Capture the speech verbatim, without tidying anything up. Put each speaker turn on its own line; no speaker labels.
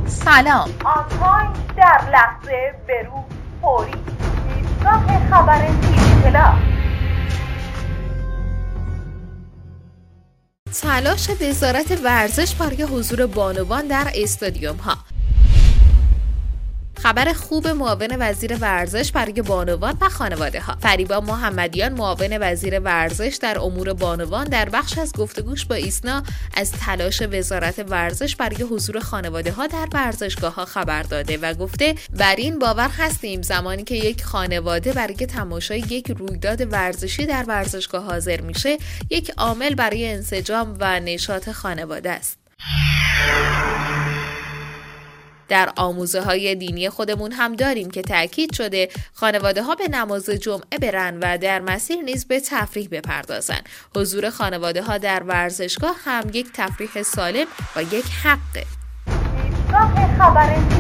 سلام.
آنلاین در لحظه برو فوری ایستگاه خبر تیوی پلاس.
تلاش وزارت ورزش برای حضور بانوان در استادیوم ها. خبر خوب معاون وزیر ورزش برای بانوان و خانواده ها. فریبا محمدیان معاون وزیر ورزش در امور بانوان در بخش از گفتگوش با ایسنا از تلاش وزارت ورزش برای حضور خانواده ها در ورزشگاه ها خبر داده و گفته بر این باور هستیم زمانی که یک خانواده برای تماشای یک رویداد ورزشی در ورزشگاه حاضر میشه، یک عامل برای انسجام و نشاط خانواده است. در آموزه های دینی خودمون هم داریم که تأکید شده خانواده ها به نماز جمعه برن و در مسیر نیز به تفریح بپردازن. حضور خانواده ها در ورزشگاه هم یک تفریح سالم و یک حقه.
ایستگاه خبر